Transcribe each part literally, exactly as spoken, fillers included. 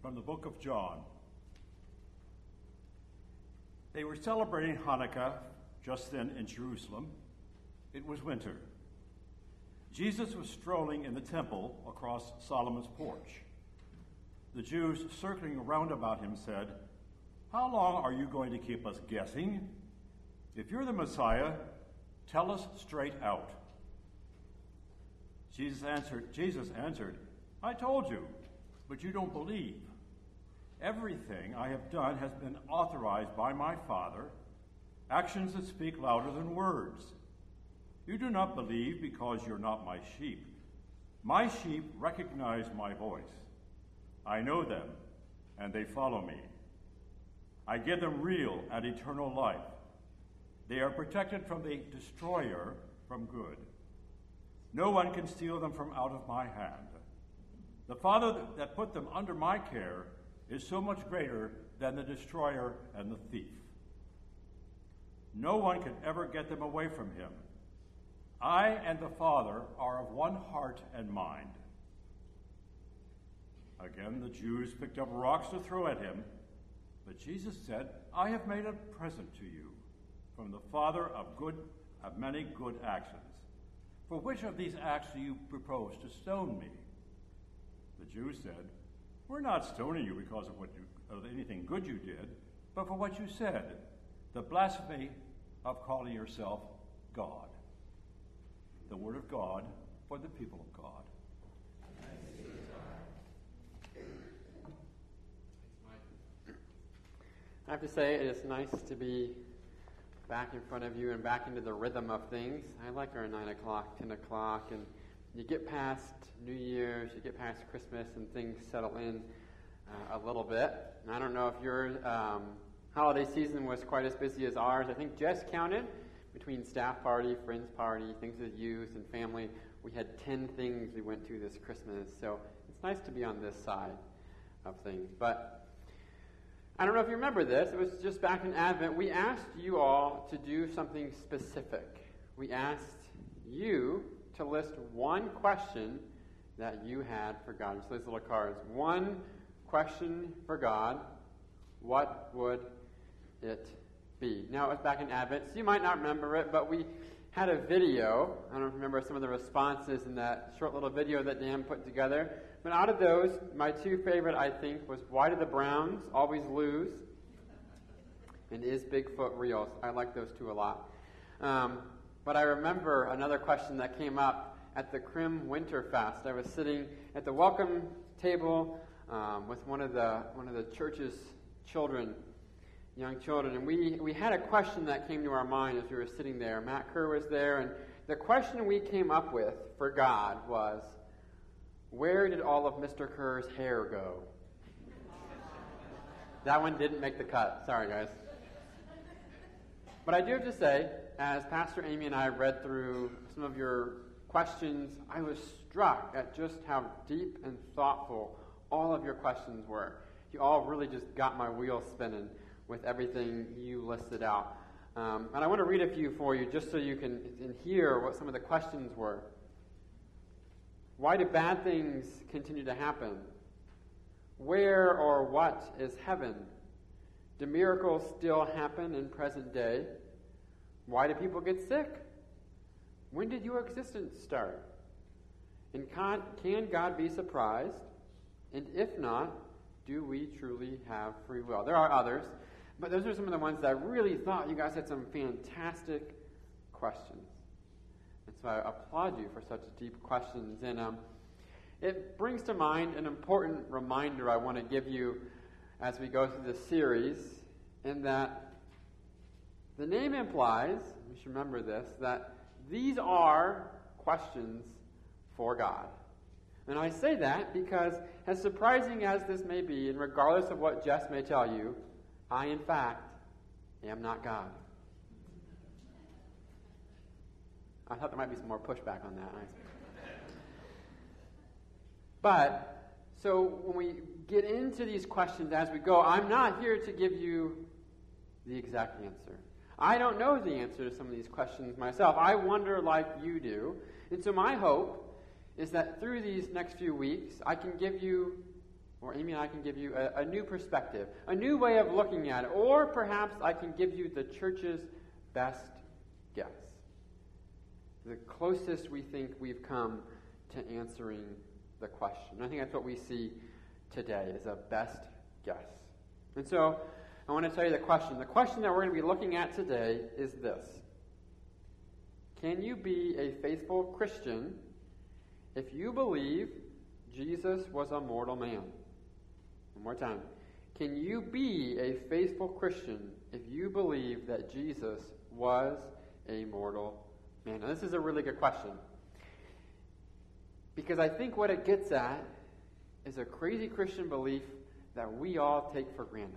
From the book of John. They were celebrating Hanukkah just then in Jerusalem. It was winter. Jesus was strolling in the temple across Solomon's porch. The Jews circling around about him said, "How long are you going to keep us guessing? If you're the Messiah, tell us straight out." Jesus answered, Jesus answered, "I told you, but you don't believe. Everything I have done has been authorized by my Father, actions that speak louder than words. You do not believe because you're not my sheep. My sheep recognize my voice. I know them, and they follow me. I give them real and eternal life. They are protected from the destroyer, from good. No one can steal them from out of my hand. The Father that put them under my care is so much greater than the destroyer and the thief. No one can ever get them away from him. I and the Father are of one heart and mind." Again, the Jews picked up rocks to throw at him, but Jesus said, "I have made a present to you from the Father of good, of many good actions. For which of these acts do you propose to stone me?" The Jews said, "We're not stoning you because of what you, of anything good you did, but for what you said, the blasphemy of calling yourself God." The word of God for the people of God. I have to say, it is nice to be back in front of you and back into the rhythm of things. I like our nine o'clock, ten o'clock, and you get past New Year's, you get past Christmas, and things settle in uh, a little bit. And I don't know if your um, holiday season was quite as busy as ours. I think Jess counted between staff party, friends party, things with youth and family. We had ten things we went to this Christmas. So it's nice to be on this side of things. But I don't know if you remember this. It was just back in Advent. We asked you all to do something specific. We asked you to list one question that you had for God. Just these little cards. One question for God. What would it be? Now, it was back in Advent, so you might not remember it, but we had a video. I don't remember some of the responses in that short little video that Dan put together. But out of those, my two favorite, I think, was why do the Browns always lose? And is Bigfoot real? I like those two a lot. Um, but I remember another question that came up at the Crim Winterfest. I was sitting at the welcome table um, with one of the one of the church's children, young children, and we, we had a question that came to our mind as we were sitting there. Matt Kerr was there, and the question we came up with for God was, where did all of Mister Kerr's hair go? That one didn't make the cut. Sorry, guys. But I do have to say, as Pastor Amy and I read through some of your questions, I was struck at just how deep and thoughtful all of your questions were. You all really just got my wheels spinning with everything you listed out. Um, and I want to read a few for you just so you can, can hear what some of the questions were. Why do bad things continue to happen? Where or what is heaven? Do miracles still happen in present day? Why do people get sick? When did your existence start? And can, can God be surprised? And if not, do we truly have free will? There are others, but those are some of the ones that I really thought you guys had some fantastic questions. And so I applaud you for such deep questions. And um, it brings to mind an important reminder I want to give you as we go through this series, in that the name implies, we should remember this, that these are questions for God. And I say that because, as surprising as this may be, and regardless of what Jess may tell you, I, in fact, am not God. I thought there might be some more pushback on that. But, so when we get into these questions as we go, I'm not here to give you the exact answer. I don't know the answer to some of these questions myself. I wonder like you do. And so my hope is that through these next few weeks, I can give you Or Amy and I can give you a, a new perspective, a new way of looking at it. Or perhaps I can give you the church's best guess. The closest we think we've come to answering the question. I think that's what we see today, is a best guess. And so, I want to tell you the question. The question that we're going to be looking at today is this. Can you be a faithful Christian if you believe Jesus was a mortal man? One more time. Can you be a faithful Christian if you believe that Jesus was a mortal man? Now, this is a really good question. Because I think what it gets at is a crazy Christian belief that we all take for granted.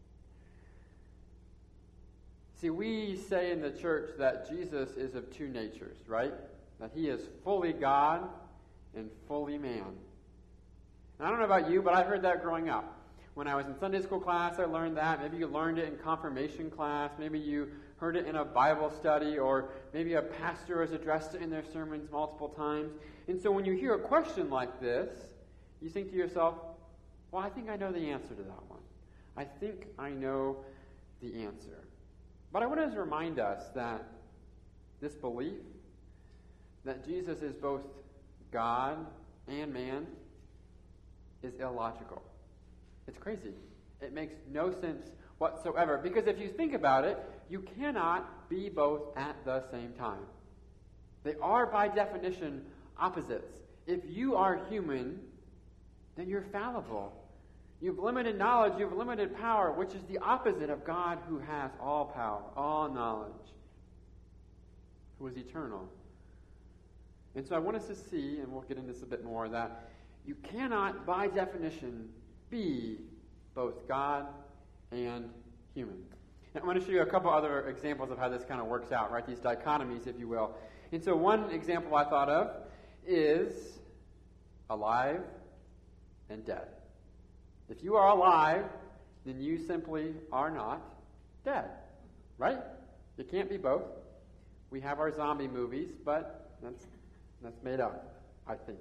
See, we say in the church that Jesus is of two natures, right? That he is fully God and fully man. And I don't know about you, but I heard that growing up. When I was in Sunday school class, I learned that. Maybe you learned it in confirmation class. Maybe you heard it in a Bible study, or maybe a pastor has addressed it in their sermons multiple times. And so when you hear a question like this, you think to yourself, well, I think I know the answer to that one. I think I know the answer. But I want to remind us that this belief that Jesus is both God and man is illogical. It's crazy. It makes no sense whatsoever. Because if you think about it, you cannot be both at the same time. They are, by definition, opposites. If you are human, then you're fallible. You've limited knowledge, you've limited power, which is the opposite of God, who has all power, all knowledge, who is eternal. And so I want us to see, and we'll get into this a bit more, that you cannot, by definition, be both God and human. Now, I'm going to show you a couple other examples of how this kind of works out, right? These dichotomies, if you will. And so one example I thought of is alive and dead. If you are alive, then you simply are not dead, right? You can't be both. We have our zombie movies, but that's that's made up, I think.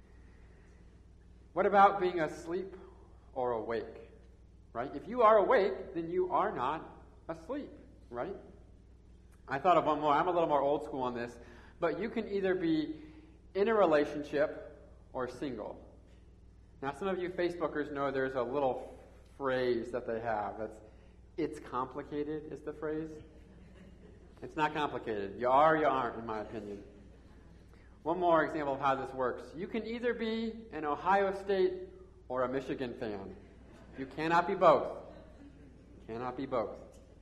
What about being asleep or awake, right? If you are awake, then you are not asleep, right? I thought of one more. I'm a little more old school on this, but you can either be in a relationship or single. Now, some of you Facebookers know there's a little phrase that they have. That's, it's complicated, is the phrase. It's not complicated. You are or you aren't, in my opinion. One more example of how this works. You can either be an Ohio State or a Michigan fan. You cannot be both. You cannot be both.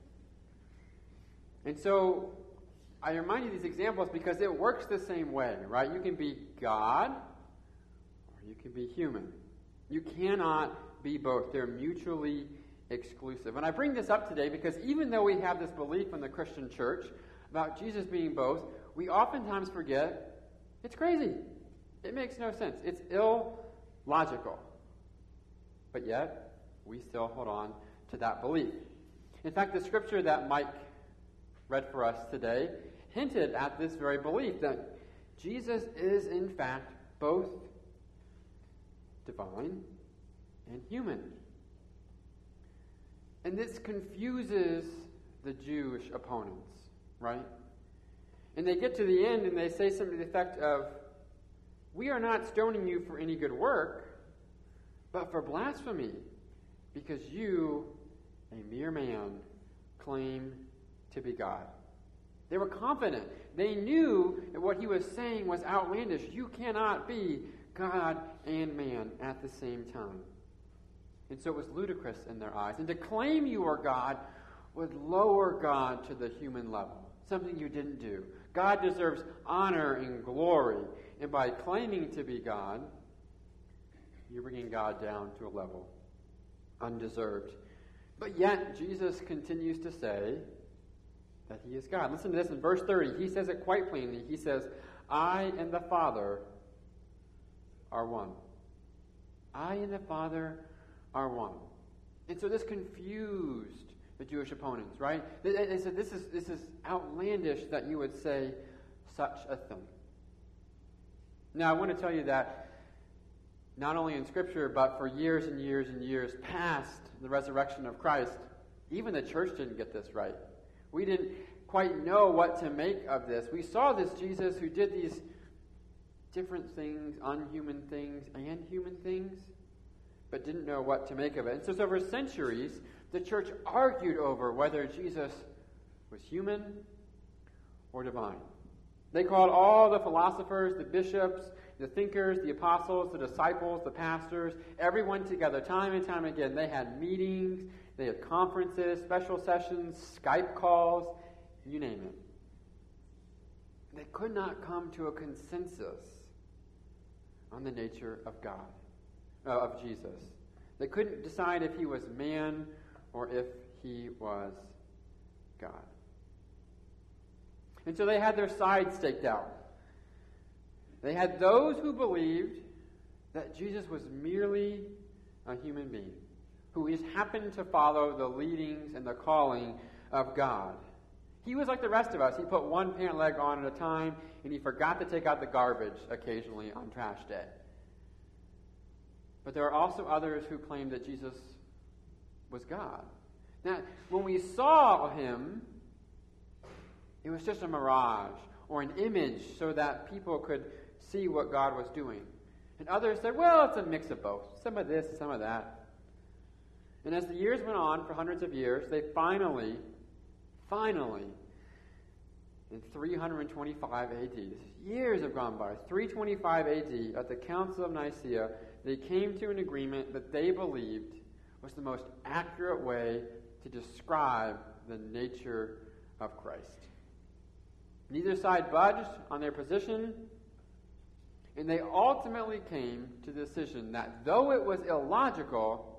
And so, I remind you these examples because it works the same way, right? You can be God or you can be human. You cannot be both. They're mutually exclusive. And I bring this up today because even though we have this belief in the Christian church about Jesus being both, we oftentimes forget it's crazy. It makes no sense. It's illogical. But yet, we still hold on to that belief. In fact, the scripture that Mike read for us today hinted at this very belief that Jesus is in fact both divine and human. And this confuses the Jewish opponents, right? And they get to the end and they say something to the effect of, we are not stoning you for any good work, but for blasphemy, because you, a mere man, claim to be God. They were confident. They knew that what he was saying was outlandish. You cannot be God and man at the same time. And so it was ludicrous in their eyes. And to claim you are God would lower God to the human level, something you didn't do. God deserves honor and glory. And by claiming to be God, you're bringing God down to a level undeserved. But yet, Jesus continues to say that he is God. Listen to this in verse thirty. He says it quite plainly. He says, I and the Father are one. I and the Father are one. And so this confused the Jewish opponents, right? They, they said, this is, this is outlandish that you would say such a thing. Now, I want to tell you that not only in Scripture, but for years and years and years past the resurrection of Christ, even the church didn't get this right. We didn't quite know what to make of this. We saw this Jesus who did these different things, unhuman things and human things, but didn't know what to make of it. And so, so for centuries, the church argued over whether Jesus was human or divine. They called all the philosophers, the bishops, the thinkers, the apostles, the disciples, the pastors, everyone together time and time again. They had meetings, they had conferences, special sessions, Skype calls, you name it. They could not come to a consensus on the nature of God, uh, of Jesus. They couldn't decide if he was man or if he was God. And so they had their sides staked out. They had those who believed that Jesus was merely a human being, who just happened to follow the leadings and the calling of God. He was like the rest of us. He put one pant leg on at a time, and he forgot to take out the garbage occasionally on trash day. But there are also others who claimed that Jesus was God. Now, when we saw him, it was just a mirage or an image so that people could see what God was doing. And others said, well, it's a mix of both. Some of this, some of that. And as the years went on, for hundreds of years, they finally, finally, in three twenty-five A D, years have gone by, three twenty-five A D, at the Council of Nicaea, they came to an agreement that they believed was the most accurate way to describe the nature of Christ. Neither side budged on their position, and they ultimately came to the decision that though it was illogical,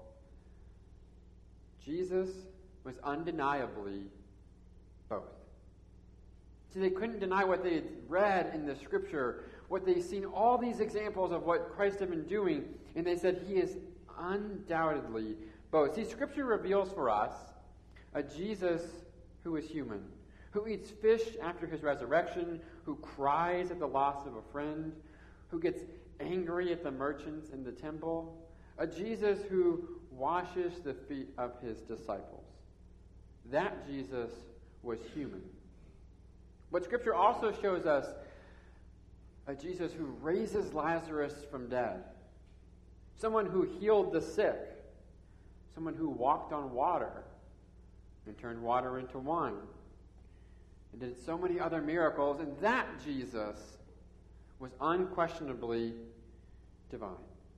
Jesus was undeniably both. See, they couldn't deny what they had read in the Scripture, what they'd seen, all these examples of what Christ had been doing, and they said he is undoubtedly both. See, Scripture reveals for us a Jesus who is human, who eats fish after his resurrection, who cries at the loss of a friend, who gets angry at the merchants in the temple, a Jesus who washes the feet of his disciples. That Jesus was human. But Scripture also shows us a Jesus who raises Lazarus from dead, someone who healed the sick, someone who walked on water and turned water into wine, and did so many other miracles, and that Jesus was unquestionably divine.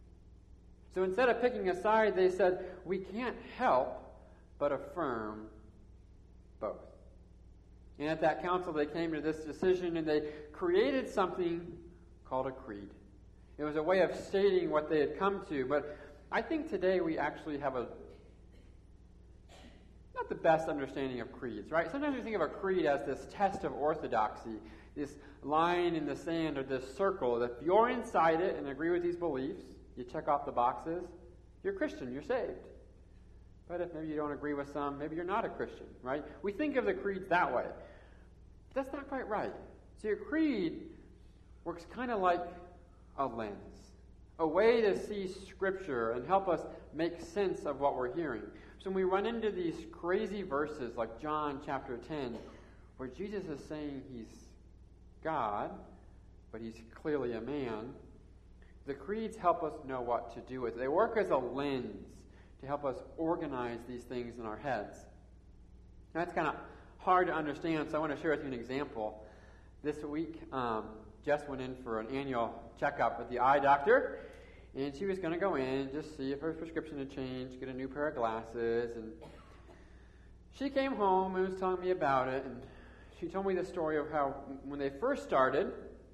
So instead of picking a side, they said, we can't help but affirm both. And at that council, they came to this decision, and they created something called a creed. It was a way of stating what they had come to, but I think today we actually have a not the best understanding of creeds, right? Sometimes we think of a creed as this test of orthodoxy, this line in the sand or this circle. If you're inside it and agree with these beliefs, you check off the boxes, you're Christian, you're saved. But if maybe you don't agree with some, maybe you're not a Christian, right? We think of the creeds that way. But that's not quite right. See, a creed works kind of like a lens, a way to see Scripture and help us make sense of what we're hearing. So when we run into these crazy verses like John chapter ten, where Jesus is saying he's God, but he's clearly a man, the creeds help us know what to do with it. They work as a lens to help us organize these things in our heads. Now, that's kind of hard to understand, so I want to share with you an example. This week, um, Jess went in for an annual checkup with the eye doctor, and she was going to go in, just see if her prescription had changed, get a new pair of glasses, and she came home and was telling me about it, and she told me the story of how when they first started,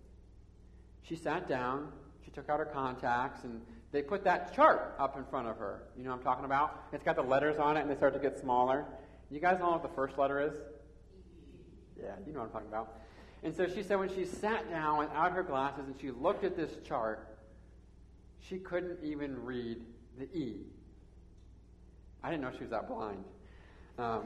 she sat down, she took out her contacts, and they put that chart up in front of her. You know what I'm talking about? It's got the letters on it, and they start to get smaller. You guys know what the first letter is? Yeah, you know what I'm talking about. And so she said when she sat down without her glasses and she looked at this chart, she couldn't even read the E. I didn't know she was that blind. Um,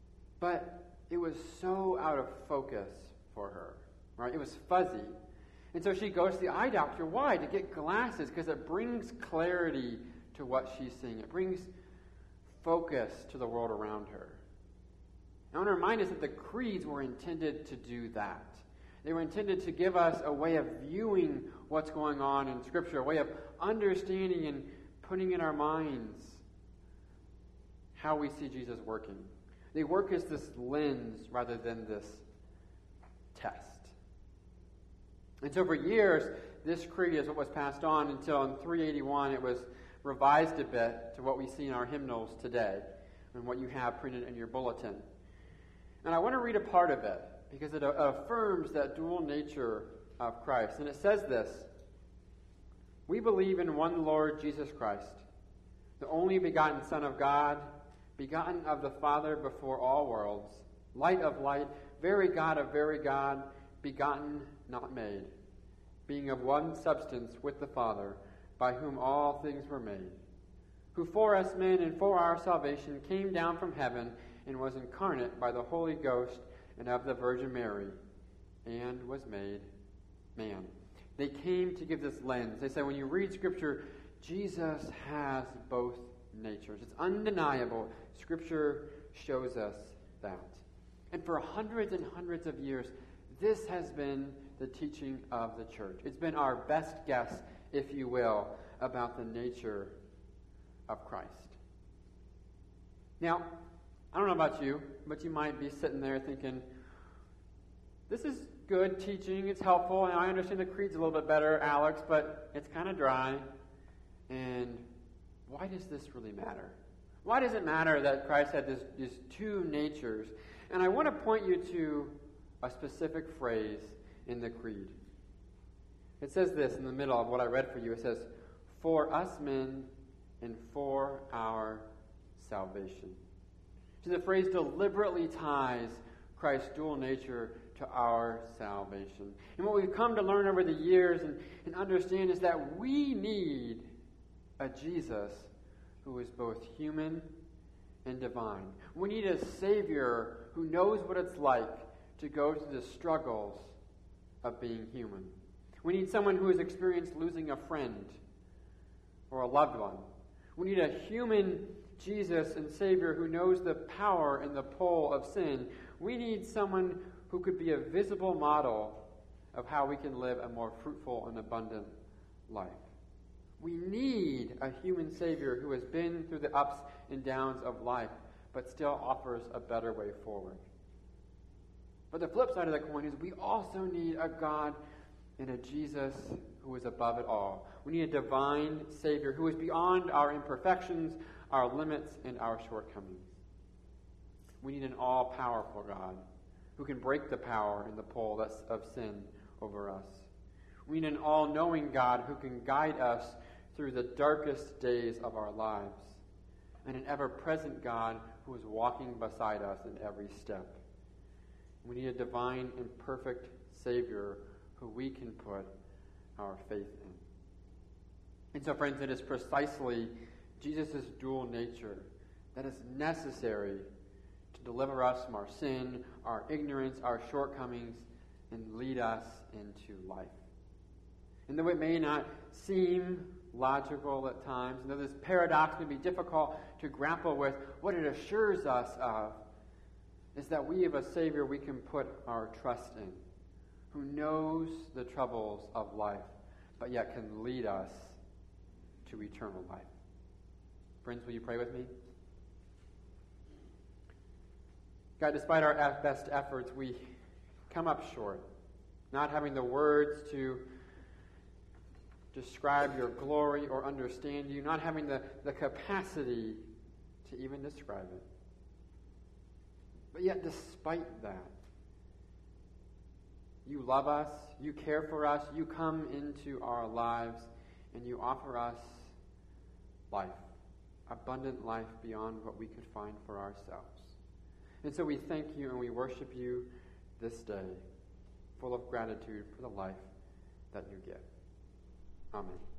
but it was so out of focus for her, right? It was fuzzy. And so she goes to the eye doctor. Why? To get glasses, because it brings clarity to what she's seeing. It brings focus to the world around her. I want to remind us that the creeds were intended to do that. They were intended to give us a way of viewing what's going on in Scripture, a way of understanding and putting in our minds how we see Jesus working. They work as this lens rather than this test. And so for years, this creed is what was passed on until in three eighty-one it was revised a bit to what we see in our hymnals today and what you have printed in your bulletin. And I want to read a part of it because it affirms that dual nature of Christ. And it says this: "We believe in one Lord Jesus Christ, the only begotten Son of God, begotten of the Father before all worlds, light of light, very God of very God, begotten, not made, being of one substance with the Father, by whom all things were made, who for us men and for our salvation came down from heaven and was incarnate by the Holy Ghost and of the Virgin Mary, and was made man." They came to give this lens. They say when you read Scripture, Jesus has both natures. It's undeniable. Scripture shows us that. And for hundreds and hundreds of years, this has been the teaching of the church. It's been our best guess, if you will, about the nature of Christ. Now, I don't know about you, but you might be sitting there thinking, this is good teaching, it's helpful, and I understand the creed's a little bit better, Alex, but it's kind of dry. And why does this really matter? Why does it matter that Christ had this, these two natures? And I want to point you to a specific phrase in the creed. It says this in the middle of what I read for you. It says, "For us men and for our salvation." So the phrase deliberately ties Christ's dual nature to our salvation. And what we've come to learn over the years and, and understand is that we need a Jesus who is both human and divine. We need a Savior who knows what it's like to go through the struggles of being human. We need someone who has experienced losing a friend or a loved one. We need a human Jesus and Savior who knows the power and the pull of sin. We need someone who could be a visible model of how we can live a more fruitful and abundant life. We need a human Savior who has been through the ups and downs of life, but still offers a better way forward. But the flip side of the coin is we also need a God and a Jesus who is above it all. We need a divine Savior who is beyond our imperfections, our limits, and our shortcomings. We need an all-powerful God who can break the power and the pull that's of sin over us. We need an all-knowing God who can guide us through the darkest days of our lives, and an ever-present God who is walking beside us in every step. We need a divine and perfect Savior who we can put our faith in. And so, friends, it is precisely Jesus' dual nature that is necessary to deliver us from our sin, our ignorance, our shortcomings, and lead us into life. And though it may not seem logical at times, and though this paradox may be difficult to grapple with, what it assures us of is that we have a Savior we can put our trust in, who knows the troubles of life, but yet can lead us to eternal life. Friends, will you pray with me? God, despite our best efforts, we come up short, not having the words to describe your glory or understand you, not having the, the capacity to even describe it. But yet, despite that, you love us, you care for us, you come into our lives, and you offer us life, abundant life beyond what we could find for ourselves. And so we thank you and we worship you this day, full of gratitude for the life that you give. Amen.